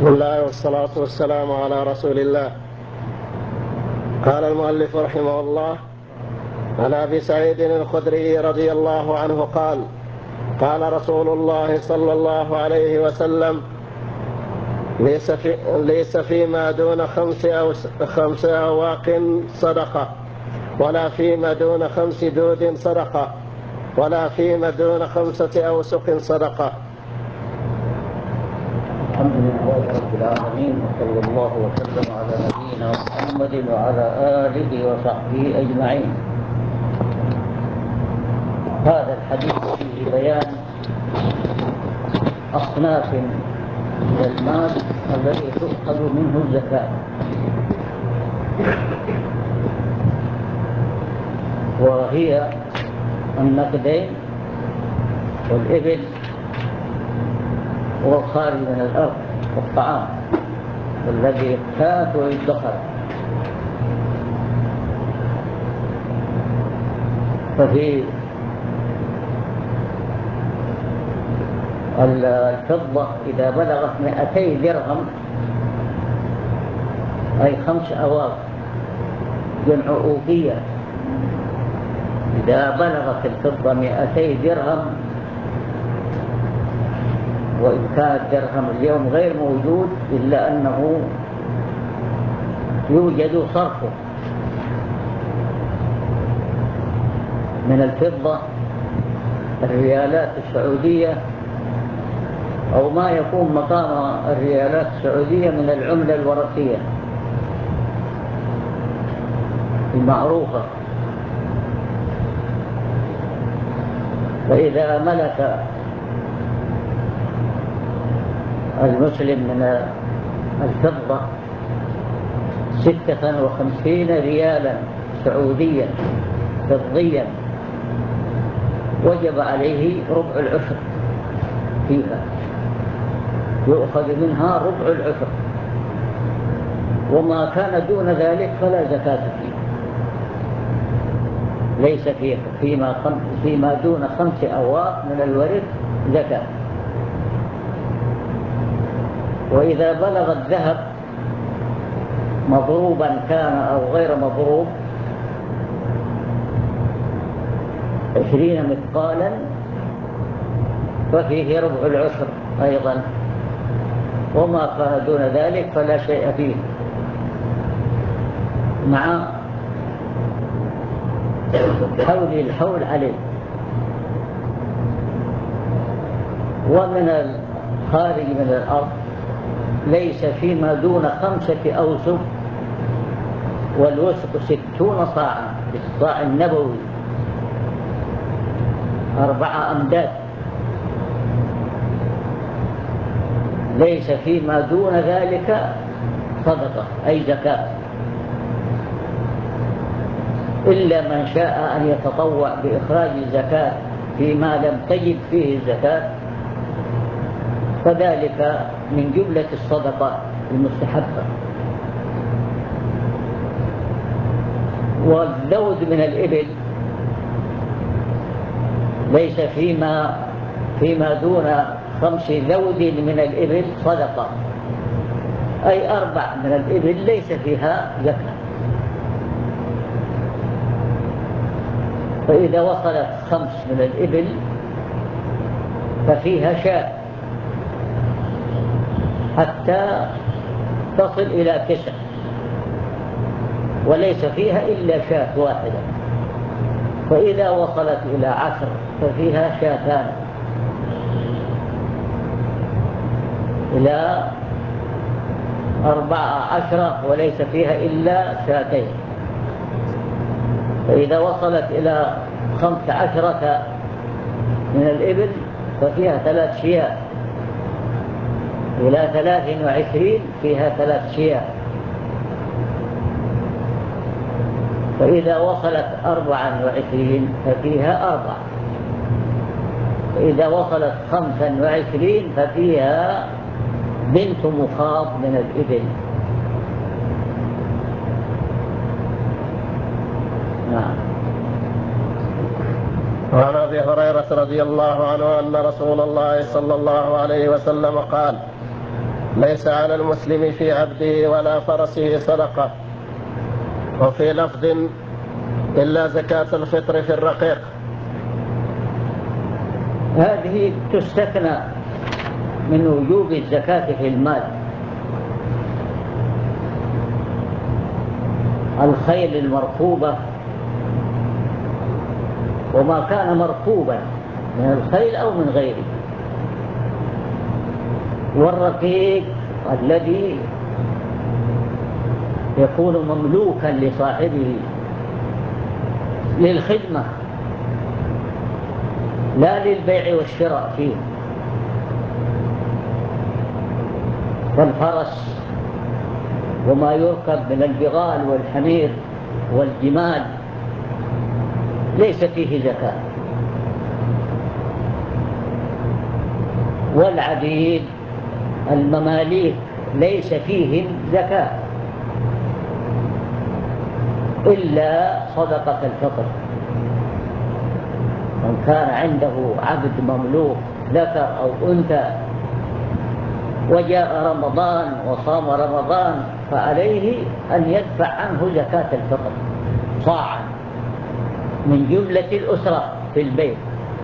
بسم الله والصلاة والسلام على رسول الله. قال المؤلف رحمه الله: عن أبي سعيد الخدري رضي الله عنه قال: قال رسول الله صلى الله عليه وسلم: ليس فيما دون 5 أواق صدقة، ولا فيما دون 5 دود صدقة، ولا فيما دون 5 أوسق صدقة. الحمد لله رب العالمين، وصلى الله وسلم على نبينا محمد وعلى آله وصحبه أجمعين. هذا الحديث فيه بيان أصناف من المال الذي تؤخذ منه الزكاة، وهي النقدين والإبل والخارج من الأرض والطعام الذي يقتات ويدخر. ففي الفضة إذا بلغت 200 درهم أي 5 أواق جمع أوقية، إذا بلغت الفضة 200 درهم، وإن كان الدرهم اليوم غير موجود إلا أنه يوجد صرفه من الفضة الريالات السعودية أو ما يكون مقام الريالات السعودية من العملة الورقية المعروفة. فإذا ملك المسلم من الفضة 56 ريالا سعوديا فضيا وجب عليه ربع العشر فيها، يؤخذ منها ربع العشر، وما كان دون ذلك فلا زكاة فيه. ليس فيما دون 5 أواق من الورث زكاة. وإذا بلغ الذهب مضروبا كان أو غير مضروب 20 مثقالا ففيه ربع العشر أيضا، وما كان دون ذلك فلا شيء فيه، مع الحول عليه. ومن الخارج من الأرض ليس فيما دون 5 أوسق، والوسق 60 صاعا بالصاع النبوي 4 أمداد. ليس فيما دون ذلك صدقة أي زكاة، إلا من شاء أن يتطوع بإخراج الزكاة فيما لم تجب فيه الزكاة، فذلك من جملة الصدقة المستحبة. والذود من الإبل ليس فيما دون 5 ذود من الإبل صدقة، أي 4 من الإبل ليس فيها زكاة. فإذا وصلت 5 من الإبل ففيها شاة حتى تصل إلى 9، وليس فيها إلا شاة واحدة. فإذا وصلت إلى 10 ففيها شاتان، إلى 14 وليس فيها إلا شاتين. فإذا وصلت إلى 15 من الإبل ففيها 3 شياه، إلى 23 فيها 3 شياه. فإذا وصلت 24 ففيها 4، فإذا وصلت 25 ففيها بنت مخاض من الإبل. نعم. وعن أبي هريرة رضي الله عنه أن رسول الله صلى الله عليه وسلم قال: ليس على المسلم في عبده ولا فرسه صدقة. وفي لفظ إلا زكاة الفطر في الرقيق. هذه تستثنى من وجوب الزكاة في المال. الخيل المركوبة وما كان مركوبا من الخيل أو من غيره، والرقيق الذي يكون مملوكا لصاحبه للخدمة لا للبيع والشراء فيه، والفرس وما يركب من البغال والحمير والجمال ليس فيه زكاة. والعبيد المماليك ليس فيهم زكاة إلا صدقة الفطر. من كان عنده عبد مملوك ذكر أو أنثى وجاء رمضان وصام رمضان فعليه أن يدفع عنه زكاة الفطر صاعا من جملة الأسرة في البيت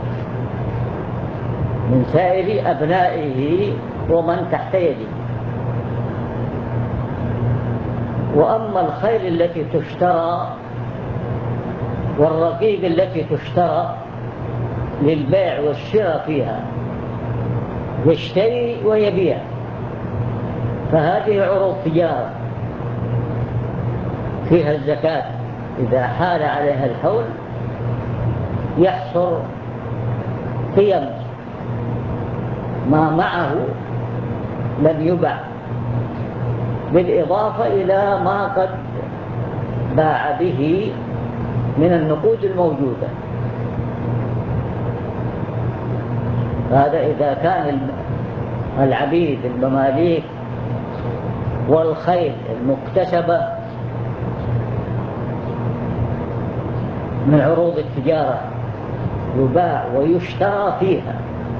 من سائر أبنائه ومن تحت يده. وأما الخيل التي تشترى والرقيق التي تشترى للبيع والشراء فيها يشتري ويبيع فهذه عروض تجارة فيها الزكاة. إذا حال عليها الحول يحصر قيم ما معه لم يبع، بالإضافة إلى ما قد باع به من النقود الموجودة. هذا إذا كان العبيد المماليك والخيل المكتسبة من عروض التجارة يباع ويشترى فيها،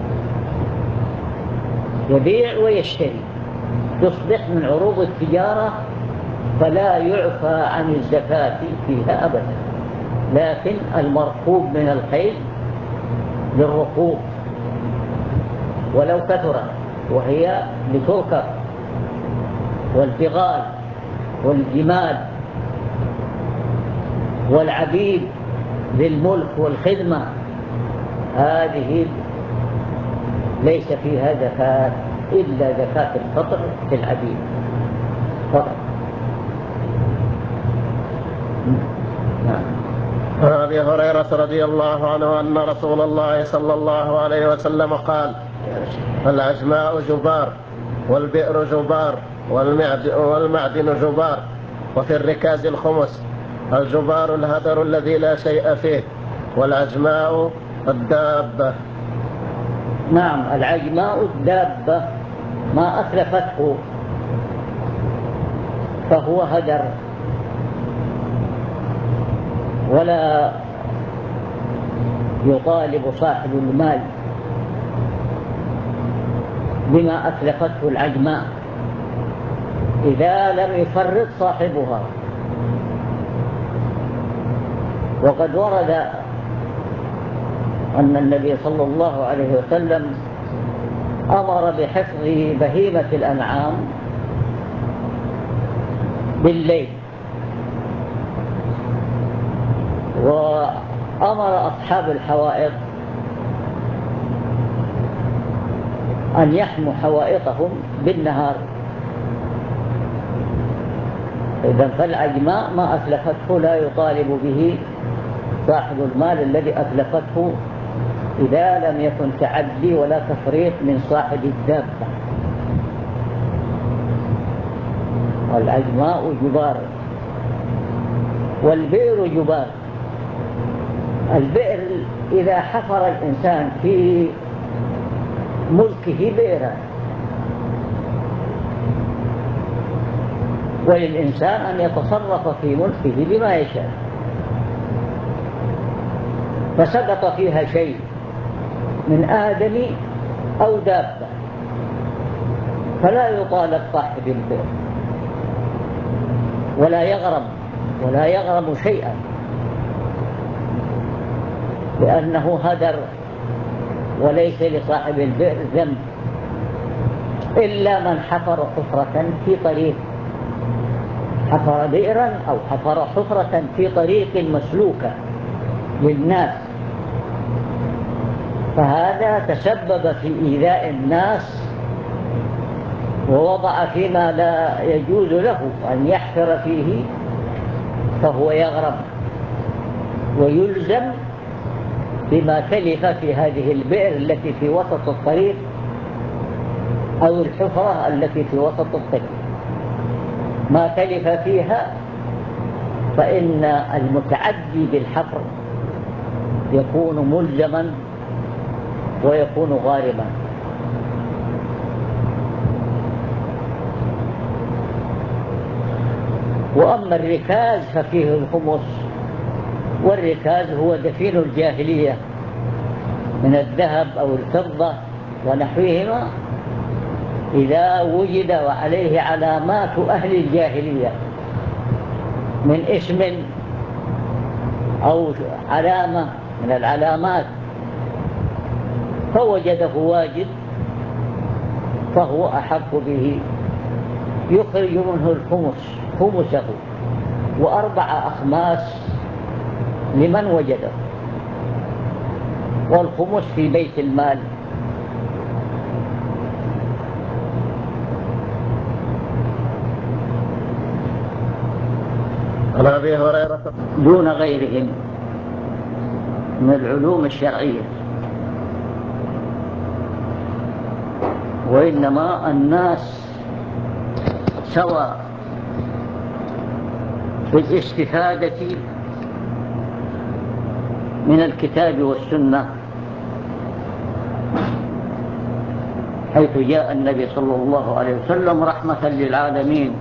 يبيع ويشتري، تصبح من عروض التجارة فلا يعفى عن الزكاة فيها أبدا. لكن المركوب من الخيل للركوب ولو كثرت وهي لتركب، والبغال والجمال والعبيد للملك والخدمة هذه ليس فيها زكاة إلا زكاة الفطر في العبيد فقط. عن أبي هريرة رضي الله عنه أن رسول الله صلى الله عليه وسلم قال: العجماء جبار، والبئر جبار، والمعدن جبار، وفي الركاز الخمس. الجبار الهدر الذي لا شيء فيه، والعجماء الدابة. نعم، العجماء الدابة ما أتلفته فهو هدر، ولا يطالب صاحب المال بما أتلفته العجماء إذا لم يفرط صاحبها. وقد ورد أن النبي صلى الله عليه وسلم أمر بحفظ بهيمة الأنعام بالليل، وأمر أصحاب الحوائط أن يحموا حوائطهم بالنهار. إذن فالعجماء ما أتلفته لا يطالب به صاحب المال الذي أتلفته إذا لم يكن تعدي ولا تفريط من صاحب الدابة. والعجماء جبار، والبئر جبار. البئر إذا حفر الإنسان في ملكه بئرا، وللإنسان أن يتصرف في ملكه بما يشاء، فسقط فيها شيء من آدم أو دابة فلا يطالب صاحب البئر ولا يغرم شيئا، لأنه هدر، وليس لصاحب البئر ذنب إلا من حفر حفرة في طريق، حفر بئرا أو حفر حفرة في طريق مسلوكة للناس، فهذا تسبب في إيذاء الناس ووضع فيما لا يجوز له أن يحفر فيه، فهو يغرم ويلزم بما تلف في هذه البئر التي في وسط الطريق أو الحفرة التي في وسط الطريق. ما تلف فيها فإن المتعدي بالحفر يكون ملزما ويكون غارما. وأما الركاز ففيه الخمس، والركاز هو دفين الجاهلية من الذهب أو الفضة ونحوهما، إذا وجد وعليه علامات أهل الجاهلية من اسم أو علامة من العلامات فوجده واجد فهو أحق به، يخرج منه الخمس خمسه و4 أخماس لمن وجده، والخمس في بيت المال. عن أبي هريرة دون غيرهم من العلوم الشرعية، وإنما الناس سواء في الاستفادة من الكتاب والسنة، حيث جاء النبي صلى الله عليه وسلم رحمة للعالمين،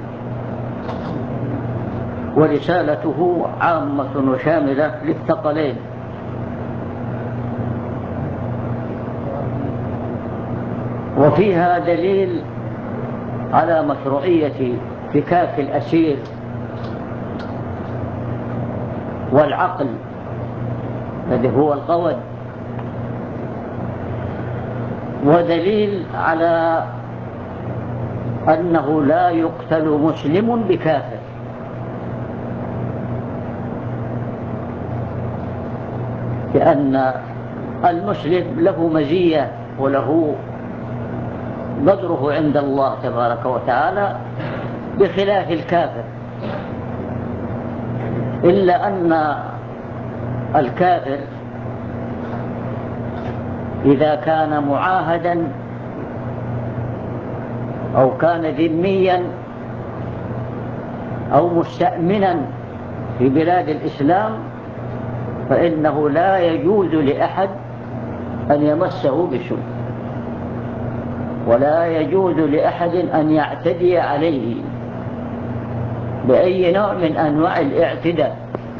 ورسالته عامة وشاملة للثقلين، وفيها دليل على مشروعية فكاك الأسير والعقل الذي هو القود، ودليل على أنه لا يقتل مسلم بكافر، لأن المسلم له مزية وله قدره عند الله تبارك وتعالى بخلاف الكافر، إلا أن الكافر إذا كان معاهدا أو كان ذميا أو مستأمنا في بلاد الإسلام فإنه لا يجوز لأحد أن يمسه بسوء، ولا يجوز لأحد أن يعتدي عليه بأي نوع من أنواع الاعتداء،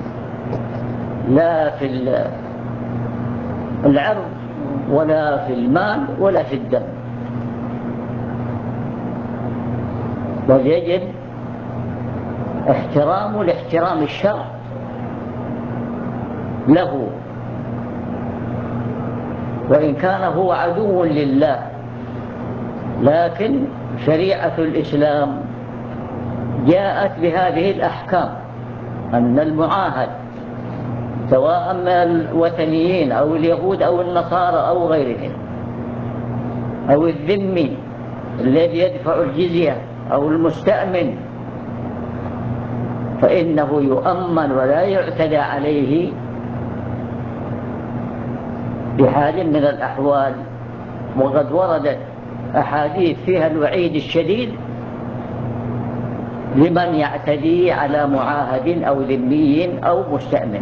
لا في العرض ولا في المال ولا في الدم، بل يجب لاحترام الشرع له، وإن كان هو عدو لله، لكن شريعة الإسلام جاءت بهذه الأحكام، أن المعاهد سواء من الوثنيين أو اليهود أو النصارى أو غيرهم، أو الذمي الذي يدفع الجزية أو المستأمن، فإنه يؤمن ولا يعتدى عليه بحال من الأحوال. وقد وردت أحاديث فيها الوعيد الشديد لمن يعتدي على معاهد أو ذمي أو مستأمن.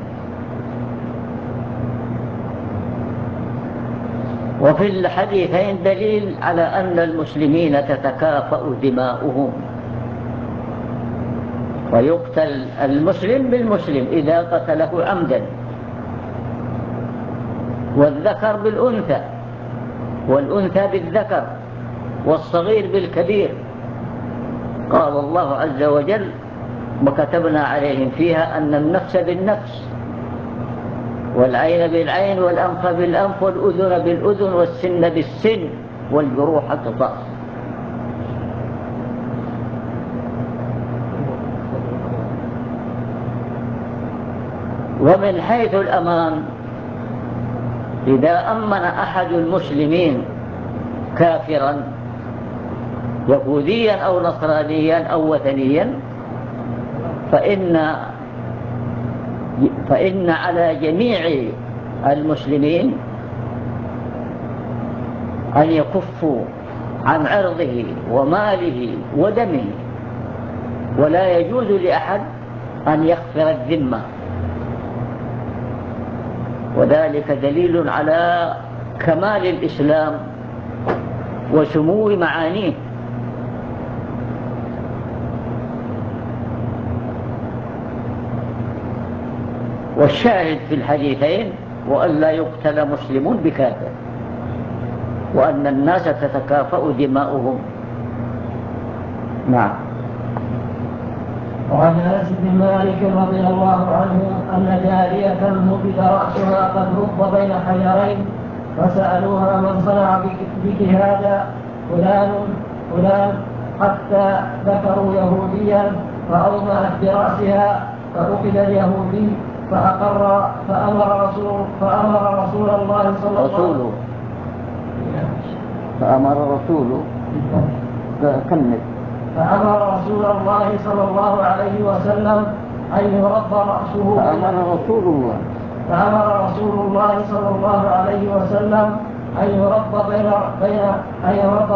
وفي الحديثين دليل على أن المسلمين تتكافأ دماؤهم، ويقتل المسلم بالمسلم إذا قتله عمدا، والذكر بالأنثى والأنثى بالذكر والصغير بالكبير. قال الله عز وجل: وكتبنا عليهم فيها أن النفس بالنفس والعين بالعين والأنف بالأنف والأذن بالأذن والسن بالسن والجروح قصاص. ومن حيث الأمان، إذا أمن أحد المسلمين كافرا يهوديا أو نصرانيا أو وثنيا فإن على جميع المسلمين أن يكفوا عن عرضه وماله ودمه، ولا يجوز لأحد أن يغفر الذمة، وذلك دليل على كمال الإسلام وسمو معانيه. والشاهد في الحديثين: وأن لا يقتل مسلم بكافر، وأن الناس تتكافأ دماؤهم. نعم. وعن أنس بن مالك رضي الله عنه أن جارية نبت رأسها قد رب بين حجرين، فسألوها: من صنع بك هذا؟ فلان، حتى ذكروا يهوديا، فأومأت برأسها فأخذ اليهودي فأقر، فأمر رسول الله صلى الله عليه وسلم فأمر رسول الله صلى الله عليه وسلم أن يرد رأسه. فأمر رسول الله صلى الله عليه وسلم أن يرد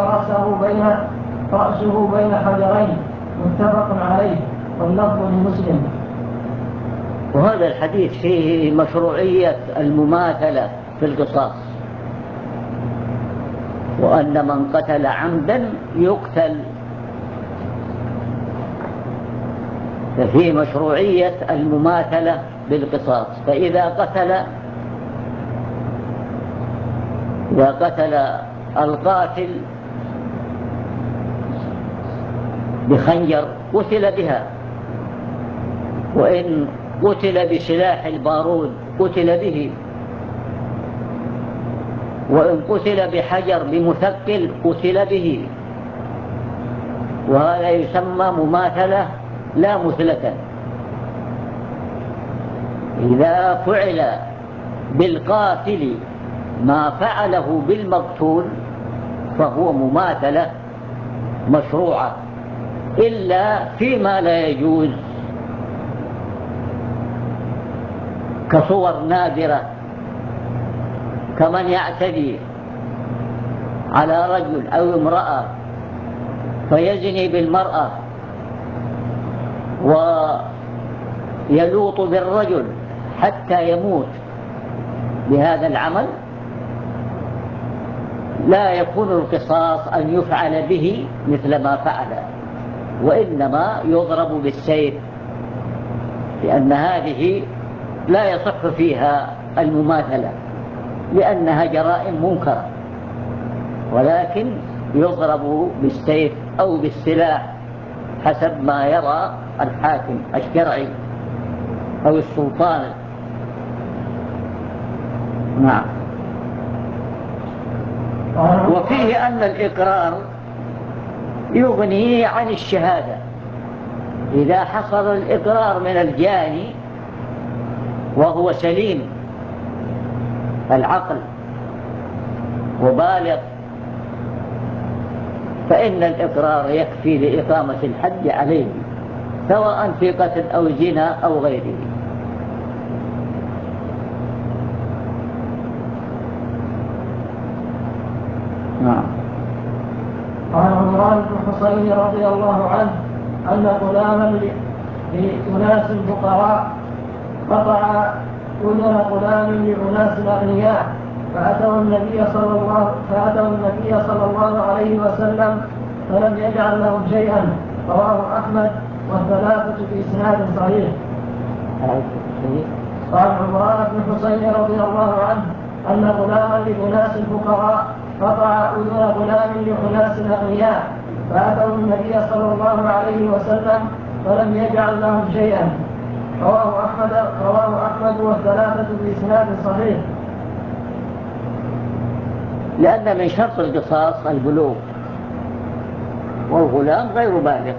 رأسه بين حجرين، متفق عليه، واللفظ لمسلم. وهذا الحديث فيه مشروعية المماثلة في القصاص، وأن من قتل عمدا يقتل، ففيه مشروعية المماثلة بالقصاص. فإذا قتل القاتل بخنجر قتل بها، وإن قتل بسلاح البارود قتل به، وإن قتل بحجر بمثقل قتل به. وهذا يسمى مماثلة لا مثلة. إذا فعل بالقاتل ما فعله بالمقتول فهو مماثلة مشروعة، إلا فيما لا يجوز، كصور نادرة، كمن يعتدي على رجل أو امرأة فيزني بالمرأة ويلوط بالرجل حتى يموت بهذا العمل، لا يكون القصاص أن يفعل به مثل ما فعل، وإنما يضرب بالسيف، لأن هذه لا يصح فيها المماثلة، لأنها جرائم منكرة، ولكن يضرب بالسيف أو بالسلاح حسب ما يرى الحاكم الشرعي أو السلطان. نعم. وفيه أن الإقرار يغني عن الشهادة. إذا حصل الإقرار من الجاني وهو سليم العقل وبالغ فإن الإقرار يكفي لإقامة الحد عليه، سواء في قتل أو زنا أو غيره. نعم. قال عمران بن حصين رضي الله عنه أن غلاما لأناس فقراء قطع أذن غلام لأناس أغنياء، فأتوا النبي صلى الله عليه وسلم فلم يجعل لهم شيئا. رواه أحمد والثلاثة بإسناد صحيح. قال عمران بن حصين رضي الله عنه أن غلاما لأناس فقراء قطع أذن غلام لخلاص الأغنياء فأتوا النبي صلى الله عليه وسلم فلم يجعل لهم شيئا. رواه أحمد والثلاثة بإسناد صحيح. لأن من شرط القصاص البلوغ، والغلام غير بالغ.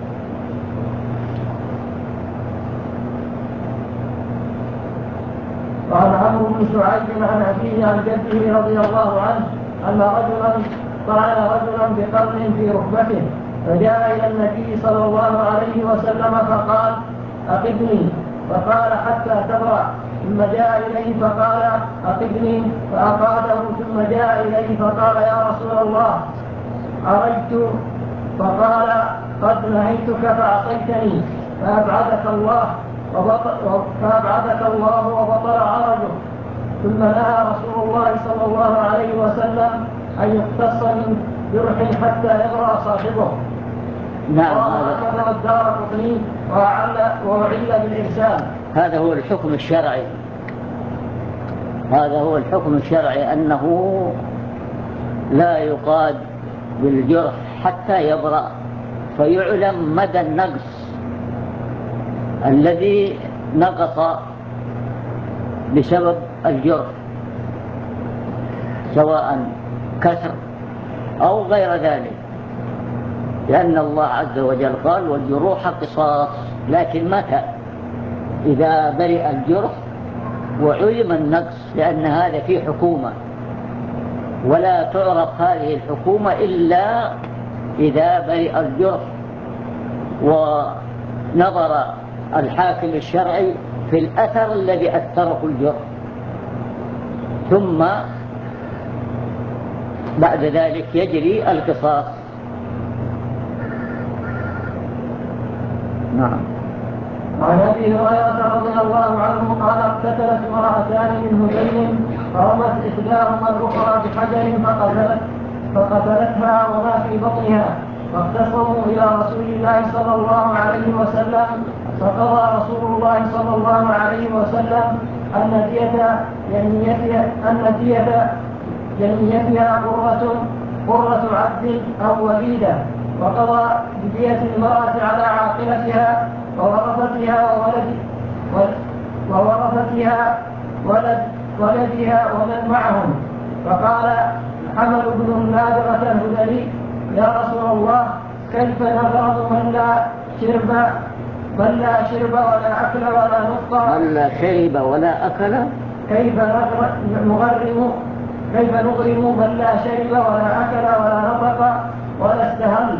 قال عمرو بن شعيب عن أبيه عن جده رضي الله عنه أن رجلا طعن رجلا بقرن في ركبته فجاء إلى النبي صلى الله عليه وسلم فقال أقدني، فقال حتى تبرأ، ثم جاء إليه فقال أقدني فأقاده، ثم جاء إليه فقال يا رسول الله عرجت، فقال قد نهيتك فأعطيتني فأبعدك الله وبطل عرجه. ثم نهى رسول الله صلى الله عليه وسلم أن يقتص من جرح حتى يبرأ صاحبه. نعم، هذا الدارقطني وعل بالإرسال. هذا هو الحكم الشرعي، هذا هو الحكم الشرعي، أنه لا يقاد بالجرح حتى يبرأ فيعلم مدى النقص الذي نقص بسبب الجرح، سواء كسر أو غير ذلك، لأن الله عز وجل قال والجروح قصاص. لكن متى؟ إذا برئ الجرح وعلم النقص، لأن هذا فيه حكومة، ولا تعرف هذه الحكومة إلا إذا برئ الجرح ونظر الحاكم الشرعي في الأثر الذي أثره الجرح، ثم بعد ذلك يجري القصاص. نعم. وعن ابي هريره رضي الله عنه قال اقتتلت امرأتان من هذيل فرمت احداهما الاخرى بحجر فقتلتها وما في بطنها، فاختصموا الى رسول الله صلى الله عليه وسلم، فقضى رسول الله صلى الله عليه وسلم ان ديتها قرة عبد او وليده، وقضى بدية المرأة على عاقلتها وورثتها ولدها ومن معهم. فقال حمل بن النابغة الهذلي يا رسول الله كيف نغرض من لا شرب ولا أكل ولا نطق، من لا شرب ولا أكل، كيف نغرم من لا شرب ولا أكل ولا نطق ولا استهل،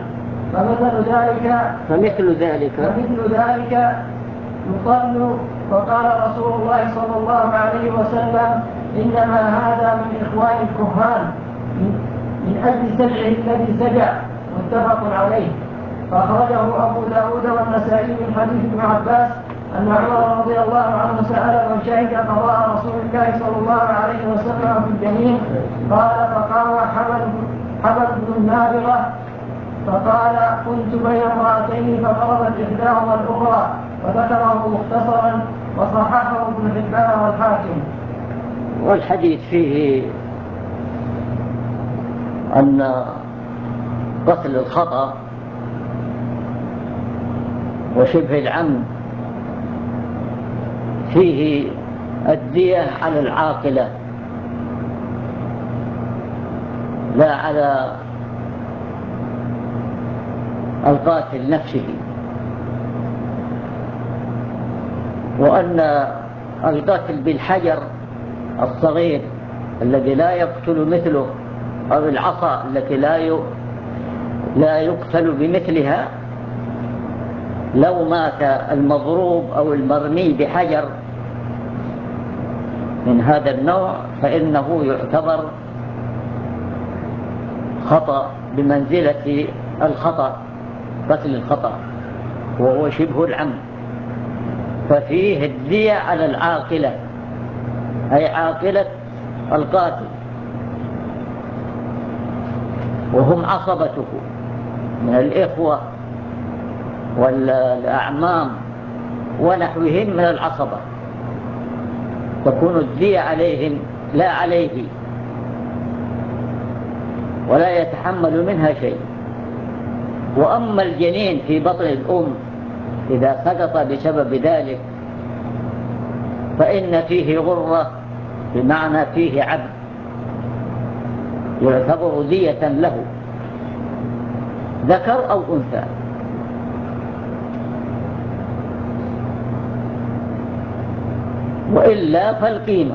فمثل ذلك يقال. وقال رسول الله صلى الله عليه وسلم إنما هذا من إخوان الكهان من أجل سجعه الذي سجع، متفق عليه. فأخرجه أبو داود والنسائي من حديث ابن عباس أن عمر رضي الله عنه سأل من شهد قضاء رسول الله صلى الله عليه وسلم في الجنين، قال فقام حمل بن النابغة فقال كنت بين امرأتين فضربت إحداهما الأخرى، وذكره مختصرا وصححه ابن حبان والحاكم. والحديث فيه أن قتل الخطأ وشبه العمد فيه الدية على العاقلة لا على القاتل نفسه، وأن القتل بالحجر الصغير الذي لا يقتل مثله أو العصا التي لا يقتل بمثلها، لو مات المضروب أو المرمي بحجر من هذا النوع فإنه يعتبر خطأ بمنزلة الخطأ، قتل الخطأ، وهو شبه العمد. ففيه الدية على العاقلة، أي عاقلة القاتل، وهم عصبته من الإخوة والأعمام ونحوهم من العصبة، تكون الدية عليهم لا عليه. ولا يتحمل منها شيء. وأما الجنين في بطن الأم إذا سقط بسبب ذلك فإن فيه غرة، بمعنى فيه عبد يعتبر دية له، ذكر أو أنثى. وإلا فالقيمة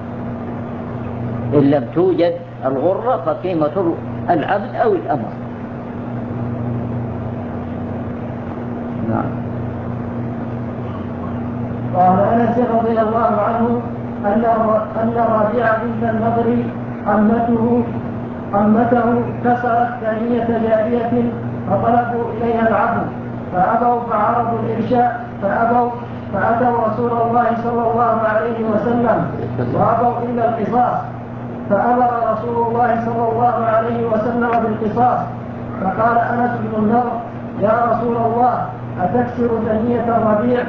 إن لم توجد الغرة فقيمة العبد أو الأمر. نعم. قال أنس رضي الله عنه أن الربيع بنت النضر عمته كسرت ثانية جارية فطلبوا إليها العفو فأبوا، فعرضوا الإرشاء فأتوا رسول الله صلى الله عليه وسلم وأبوا إلا القصاص، فأمر رسول الله صلى الله عليه وسلم بالقصاص. فقال أنس بن النضر: يا رسول الله، أتكسر ثنية الربيع؟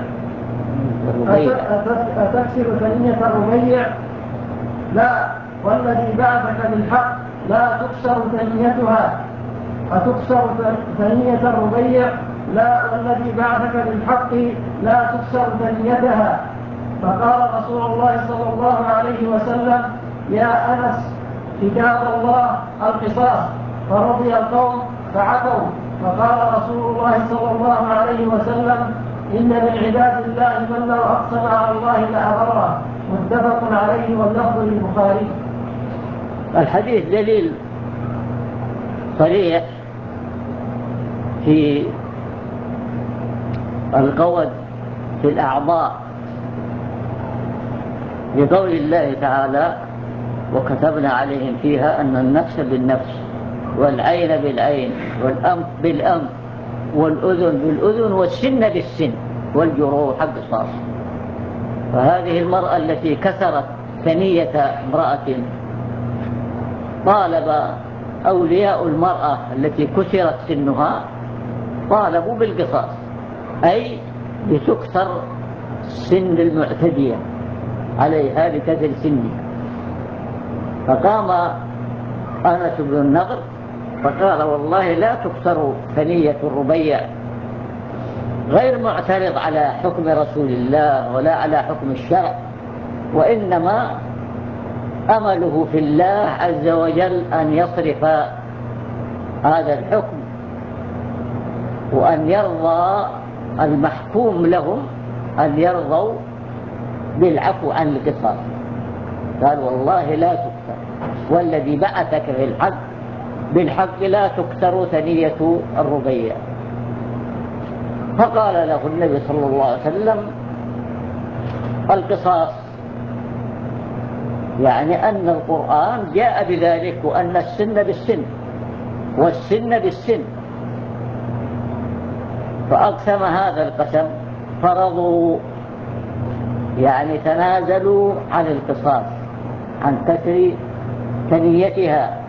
أتكسر ثنية الربيع؟ لا، والذي بعثك بالحق لا تكسر ثنيتها. أتكسر ثنية الربيع؟ لا، والذي بعثك بالحق لا تكسر ثنيتها. فقال رسول الله صلى الله عليه وسلم: يا أنس، كتاب الله القصاص. فرضي القوم فعفوا. فقال رسول الله صلى الله عليه وسلم: إن من عباد الله من لو أقسم على الله لأبره. متفق عليه واللفظ للبخاري. الحديث دليل صريح في القود في الأعضاء، لقول الله تعالى: وكتبنا عليهم فيها أن النفس بالنفس والعين بالعين والأنف بالأنف والأذن بالأذن والسن بالسن والجروح قصاص. فهذه المرأة التي كسرت ثنية امرأة طالب أولياء المرأة التي كسرت سنها طالبوا بالقصاص، أي لتكسر سن المعتدية عليها بكسر سنها. فقام أنس بن النضر فقال: والله لا تكسر ثنية الربيع، غير معترض على حكم رسول الله ولا على حكم الشرع، وإنما أمله في الله عز وجل أن يصرف هذا الحكم وأن يرضى المحكوم لهم أن يرضوا بالعفو عن القصاص. قال: والله لا تكسر، والذي بعثك بالحق لا تكسر ثنية الربيع. فقال له النبي صلى الله عليه وسلم: القصاص، يعني أن القرآن جاء بذلك، وأن السن بالسن والسن بالسن. فأقسم هذا القسم، فرضوا يعني تنازلوا عن القصاص، عن كسر ثنيتها.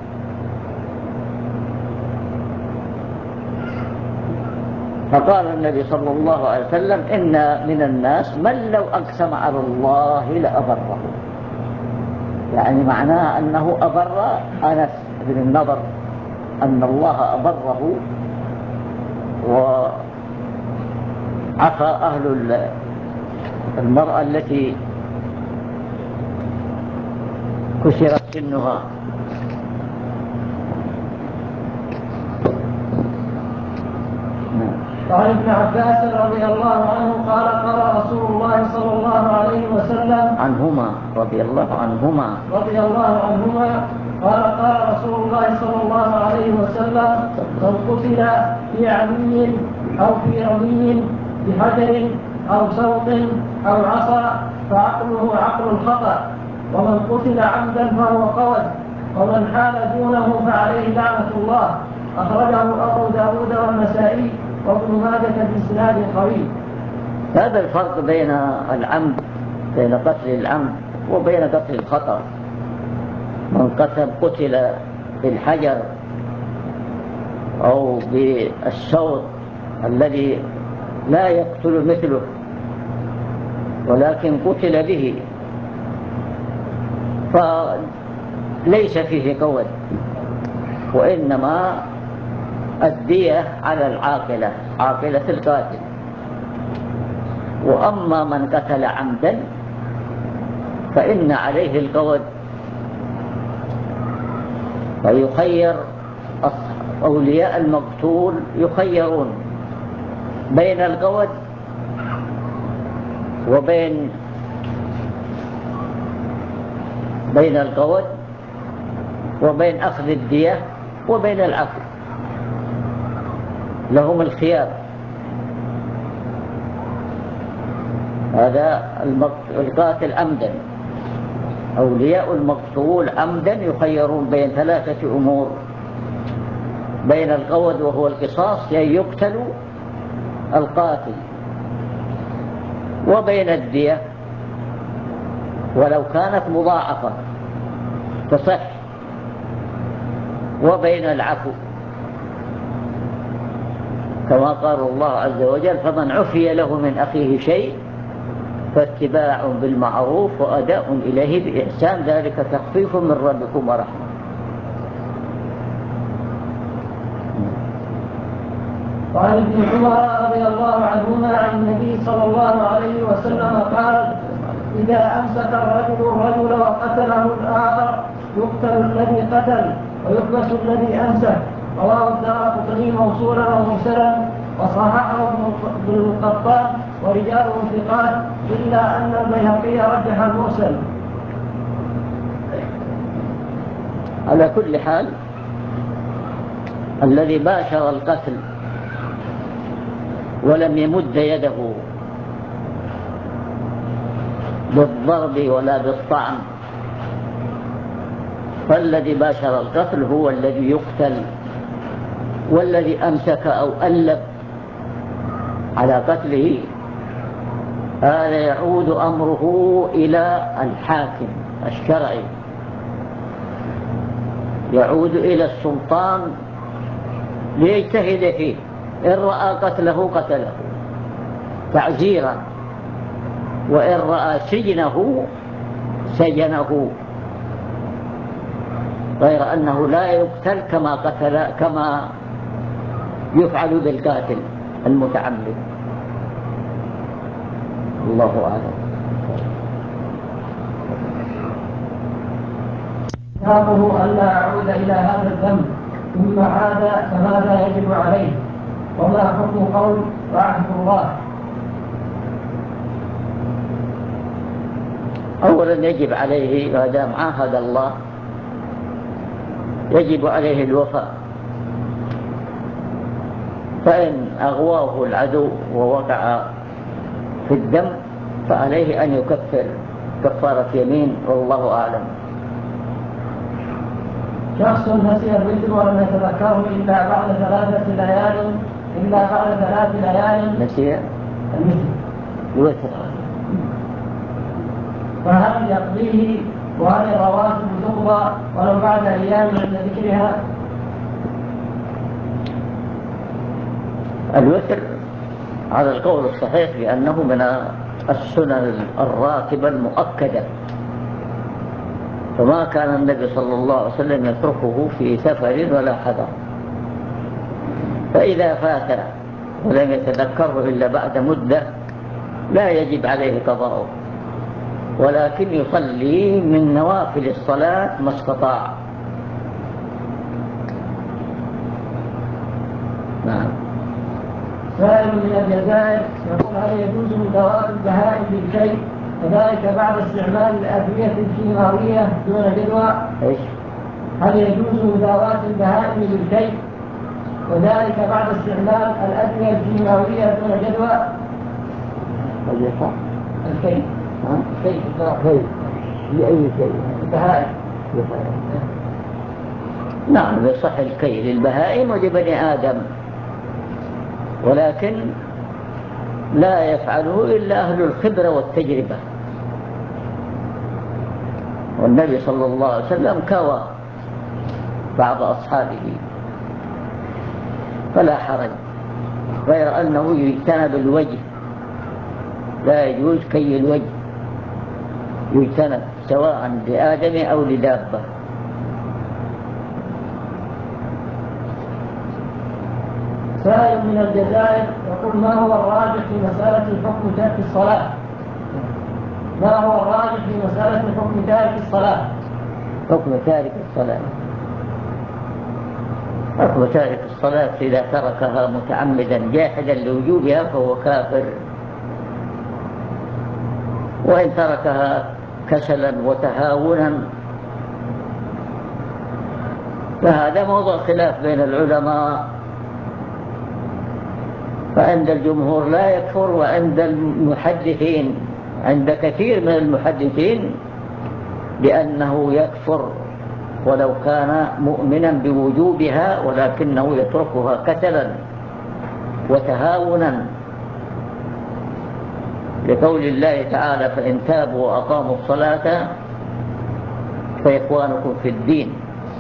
فقال النبي صلى الله عليه وسلم: إن من الناس من لو أقسم على الله لأبره. يعني معناه أنه أبر أنس بن النضر، أن الله أبره وعفى أهل المرأة التي كسرت سنها. وعن ابن عباس رضي الله عنه قال: قال رسول الله صلى الله عليه وسلم عنهما رضي الله عنهما قال: قال رسول الله صلى الله عليه وسلم: من قتل في عمي أو في رمي بحجر أو سوط أو عصا فعقله عقل الخطأ، ومن قتل عمدا فهو قود، ومن حال دونه فعليه لعنة الله. أخرجه أبو داود والنسائي وابن ماجه بإسناد قوي. هذا الفرق بين العمد، بين قتل العمد وبين قتل الخطأ. من قتل بالحجر أو بالصوت الذي لا يقتل مثله ولكن قتل به فليس فيه قود، وإنما الدية على العاقلة، عاقلة القاتل. وأما من قتل عمدا فإن عليه القود، فيخير أولياء المقتول يخيرون بين القود وبين القود وبين أخذ الدية وبين العفو، لهم الخيار. هذا القاتل عمدا، أولياء المقتول عمدا يخيرون بين ثلاثة أمور: بين القود وهو القصاص يعني يقتل القاتل، وبين الدية ولو كانت مضاعفة تصح، وبين العفو كما قال الله عز وجل: فمن عفي له من أخيه شيء فاتباع بالمعروف وأداء إليه بإحسان ذلك تخفيف من ربكم ورحمة. وعن ابن عمر رضي الله عنهما عن النبي صلى الله عليه وسلم قال: إذا أمسك الرجل وقتله الآخر يقتل الذي قتل ويحبس الذي أمسك. رواه الدارقطني موصولا ومرسلا وصححه ابن القطان ورجاله ثقات، إلا أن البيهقي رجح المرسل. على كل حال الذي باشر القتل ولم يمد يده بالضرب ولا بالطعن، فالذي باشر القتل هو الذي يقتل، والذي أمسك أو ألب على قتله هذا يعود أمره إلى الحاكم الشرعي، يعود إلى السلطان ليجتهد فيه. إن رأى قتله قتله تعزيرا، وإن رأى سجنه سجنه، غير أنه لا يقتل كما يفعل بالقاتل المتعمد. الله أعلم. يامر أن لا أعود إلى هذا الذنب، ثم عاد فماذا يجب عليه؟ وما حكم قول وعهد الله؟ أولا يجب عليه ما دام عاهد الله يجب عليه الوفاء، فإن أغواه العدو ووقع في الدم فعليه أن يكفر كفارة يمين، والله أعلم. شخص نسي الوتر ولم يتذكره إلا بعد 3 ليال نسي الوتر، فهل يقضيه؟ وهل الرواتب تقضى ولو بعد أيام عند ذكرها؟ الوتر على القول الصحيح لأنه من السنن الراتبة المؤكدة، فما كان النبي صلى الله عليه وسلم يتركه في سفر ولا حضر، فإذا فات ولم يتذكره إلا بعد مدة لا يجب عليه قضاؤه، ولكن يصلي من نوافل الصلاة ما استطاع. نعم. سائل من الجزائر يقول: هل يجوز مداواة البهائم بالكي وذلك بعد استعمال الأدوية الكيماوية دون جدوى؟ إيش؟ هل يجوز مداواة البهائم بالكي وذلك بعد استعمال الأدوية الكيماوية دون جدوى؟ الكي الكي لأي شيء البهائم. نعم يصح الكي للبهائم ولبني آدم، ولكن لا يفعله إلا أهل الخبرة والتجربة، والنبي صلى الله عليه وسلم كوى بعض أصحابه فلا حرج، غير أنه يجتنب الوجه، لا يجوز كي الوجه، يجتنب سواء لآدم أو لدابة. سائل من الجزائر يقول: ما هو الراجح في مسألة حكم ترك الصلاة؟ ما هو الراجح في مسألة حكم تارك الصلاة؟ حكم تارك الصلاة، حكم تارك الصلاة إذا تركها متعمدا جاحدا لوجوبها فهو كافر، وإن تركها كسلا وتهاونا فهذا موضوع خلاف بين العلماء، فعند الجمهور لا يكفر، وعند المحدثين عند كثير من المحدثين بأنه يكفر ولو كان مؤمنا بوجوبها، ولكنه يتركها كسلا وتهاونا، لقول الله تعالى: فإن تابوا وأقاموا الصلاة فإخوانكم في الدين.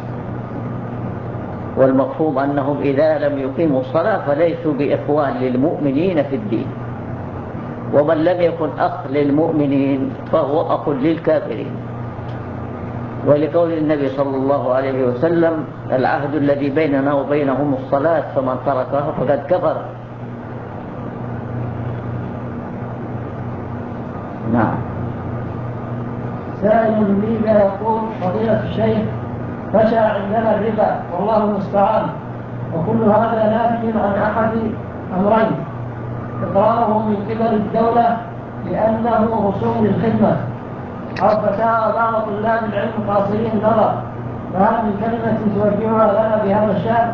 والمفهوم أنهم إذا لم يقيموا الصلاة فليسوا بإخوان للمؤمنين في الدين، ومن لم يكن أخ للمؤمنين فهو أخ للكافرين. ولقول النبي صلى الله عليه وسلم: العهد الذي بيننا وبينهم الصلاة فمن تركها فقد كفر. نعم. سائل من ليبيا يقول: فضيلة الشيخ، فشى عندنا الربا والله المستعان، وكل هذا ناتج عن أحد أمرين: إقراره من قبل الدولة لأنه رسوم للخدمة، أو فتاوى بعض طلاب العلم قاصرين النظر، فهل من كلمة توجهها لنا بهذا الشأن؟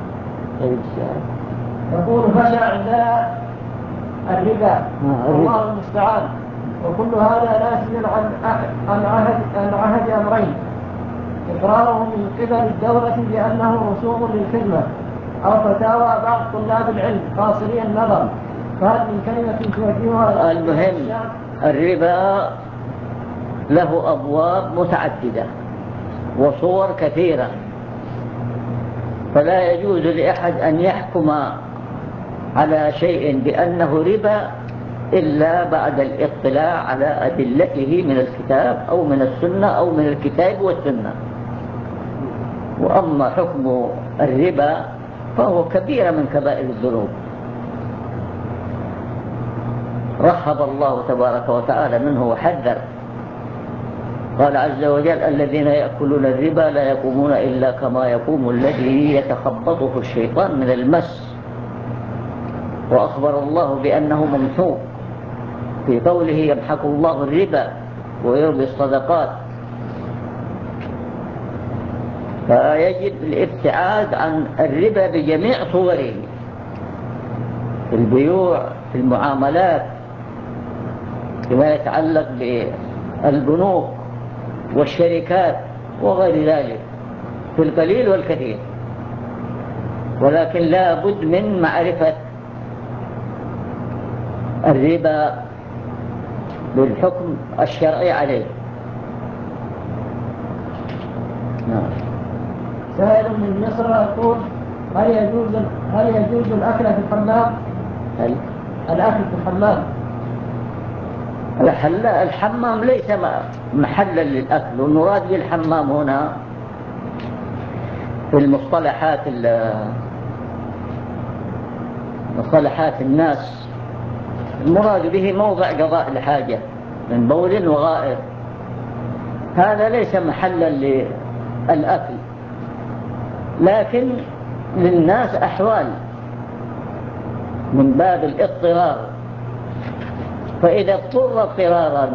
يقول: فشى عندنا الربا والله المستعان، وكل هذا ناتج عن عهد أمرين: إقراره من قبل الدولة بأنه رسوم للخدمة، أو فتاوى بعض طلاب العلم قاصري النظر، فهل من كلمة توجهها؟ المهم الربا له أبواب متعددة وصور كثيرة، فلا يجوز لأحد أن يحكم على شيء بأنه ربا إلا بعد الاطلاع على أدلته من الكتاب أو من السنة أو من الكتاب والسنة. وأما حكم الربا فهو كبير من كبائر الذنوب، رحب الله تبارك وتعالى منه وحذر، قال عز وجل: الذين يأكلون الربا لا يقومون إلا كما يقوم الذي يتخبطه الشيطان من المس. وأخبر الله بأنه ممحوق في قوله: يمحق الله الربا ويربي الصدقات. فيجب الابتعاد عن الربا بجميع صوره، في البيوع، في المعاملات، فيما يتعلق بالبنوك والشركات وغير ذلك، في القليل والكثير. ولكن لا بد من معرفة الربا بالحكم الشرعي عليه. نعم. سائل من مصر يقول: هل يجوز الأكل في الحمام؟ الأكل في الحمام. الحمام ليس محلا للأكل، والمراد بالحمام هنا في مصطلحات الناس المراد به موضع قضاء الحاجة من بول وغائط، هذا ليس محلا للأكل، لكن للناس أحوال من باب الاضطرار، فإذا اضطر اضطرارا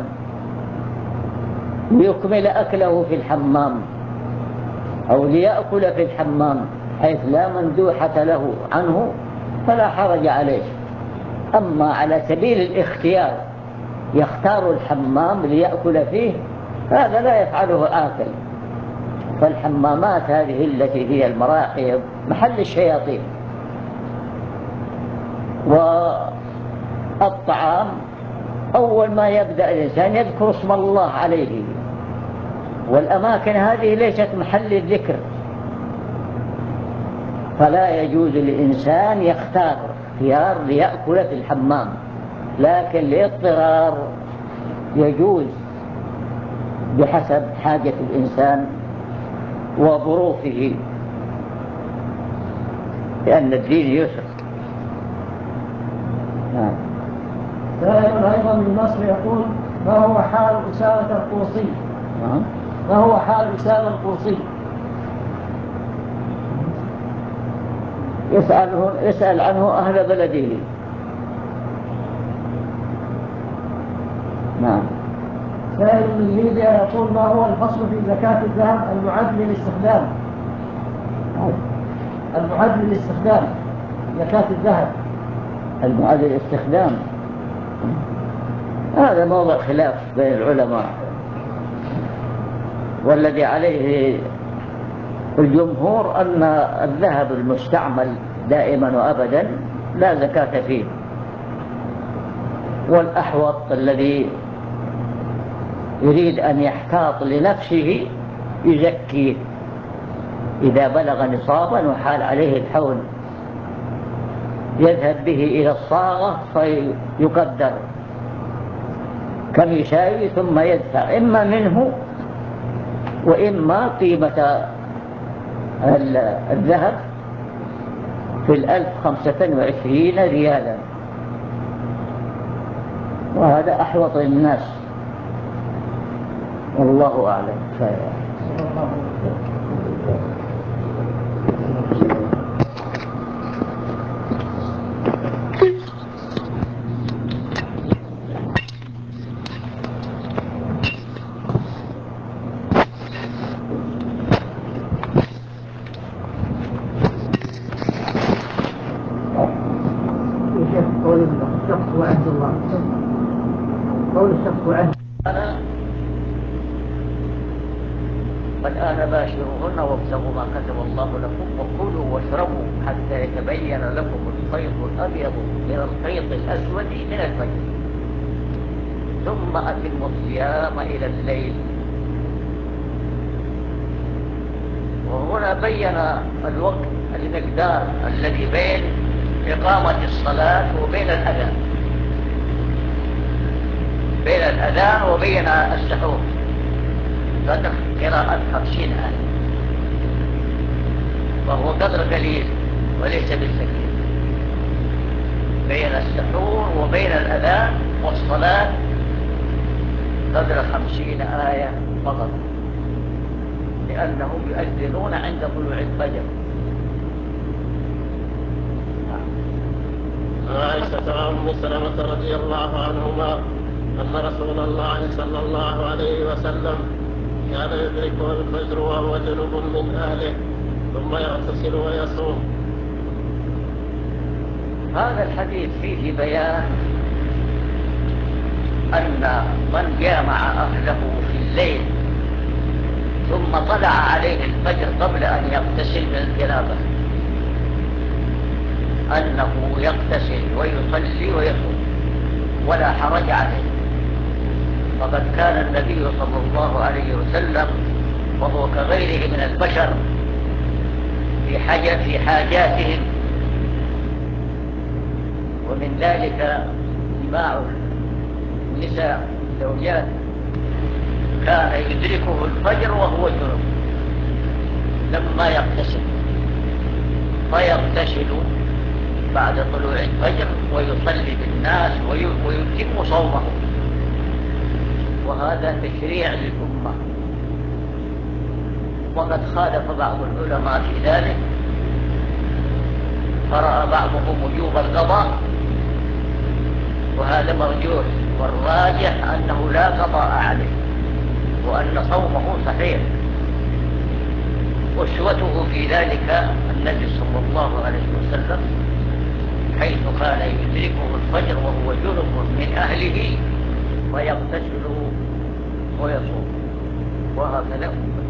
ليكمل أكله في الحمام أو ليأكل في الحمام حيث لا مندوحة له عنه فلا حرج عليه. أما على سبيل الاختيار يختار الحمام ليأكل فيه، هذا لا يفعله عاقل. فالحمامات هذه التي هي المراحيض محل الشياطين، والطعام أول ما يبدأ الإنسان يذكر اسم الله عليه، والأماكن هذه ليست محل الذكر، فلا يجوز للإنسان يختار اختيار ليأكل في الحمام، لكن لاضطرار يجوز بحسب حاجة الإنسان وظروفه، لأن الدين يسر. من مصر يقول: ما هو حال أسامة القوصي؟ ما هو حال أسامة القوصي؟ يسأل عنه أهل بلده. نعم. سائل من ليبيا يقول: ما هو الفصل في زكاة الذهب المعد للاستخدام؟ المعد للاستخدام، زكاة الذهب المعد للاستخدام، هذا موضع خلاف بين العلماء، والذي عليه الجمهور أن الذهب المستعمل دائما وأبدا لا زكاة فيه، والأحوط الذي يريد أن يحتاط لنفسه يزكيه إذا بلغ نصابا وحال عليه الحول، يذهب به إلى الصاغة فيقدر كم يساوي ثم يدفع إما منه وإما قيمة الذهب في 1025 ريالا، وهذا أحوط الناس، والله أعلم. قول الشخص وعهد الله، قول الشخص وعهد والآن باشروهن وابتغوا ما كتب الله لكم وكلوا واشربوا حتى يتبين لكم الخيط الأبيض من الخيط الأسود من الفجر ثم أتموا الصيام إلى الليل. وهنا بين الوقت المقدار الذي بين إقامة الصلاة وبين الأذان، بين الأذان وبين السحور قدر قراءة 50 آية، وهو قدر قليل وليس بالكثير بين السحور وبين الأذان والصلاة، قدر 50 آية فقط، لأنهم يؤذنون عند طلوع الفجر. عائشة وأم سلمة رضي الله عنهما أن رسول الله صلى الله عليه وسلم كان يدركه الفجر وهو جنوب من أهله ثم يغتسل ويصوم. هذا الحديث فيه بيان أن من جامع أهله في الليل ثم طلع عليه الفجر قبل أن يغتسل من الجنابة أنه يغتسل ويصلي ويصوم ولا حرج عليه، فقد كان النبي صلى الله عليه وسلم وهو كغيره من البشر في حاجاتهم، ومن ذلك جماع النساء زوجات، كان يدركه الفجر وهو جنوب لما يغتسل، فيغتسل بعد طلوع الفجر ويصلي بالناس ويتم صومه، وهذا تشريع للأمة. وقد خالف بعض العلماء في ذلك، فرأى بعضهم وجوب القضاء، وهذا مرجوح، والراجح أنه لا قضاء عليه وأن صومه صحيح. أسوته في ذلك النبي صلى الله عليه وسلم، حيث كان يدركه الفجر وهو جنب من أهله ويغتسل ويصوم، وهكذا أمته.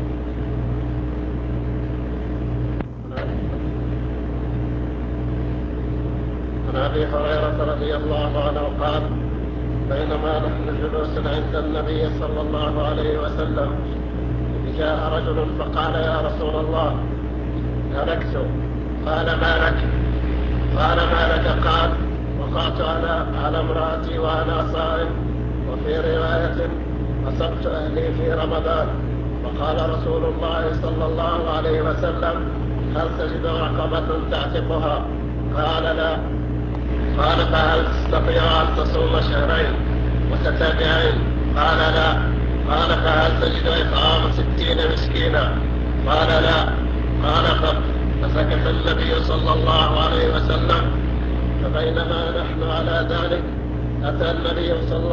عن أبي هريرة رضي الله عنه قال: بينما نحن جلوس عند النبي صلى الله عليه وسلم جاء رجل فقال: يا رسول الله هلكت. قال: ما لك؟ قال: ما لك؟ قال: وقعت على امرأتي وأنا صائم، وفي رواية أصبت أهلي في رمضان. فقال رسول الله صلى الله عليه وسلم: هل تجد رقبة تعتقها؟ قال: لا. قال: فهل تستطيع أن تصوم شهرين؟ متتابعين؟ قال لا. قال فهل تجد إطعام 60 مسكينا؟ قال لا. قال فسكت النبي صلى الله عليه وسلم. فبينما نحن على ذلك أتي النبي صلى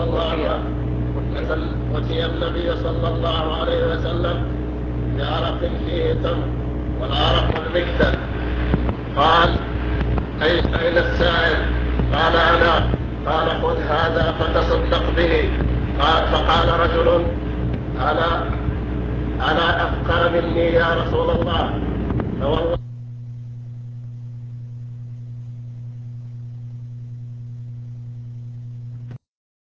الله عليه وسلم بعرق فيه تمر، والعرق المكتل. قال أين السائل؟ قال أنا. قال خذ هذا فتصدق به. فقال رجل أنا أفقر مني يا رسول الله، فوالله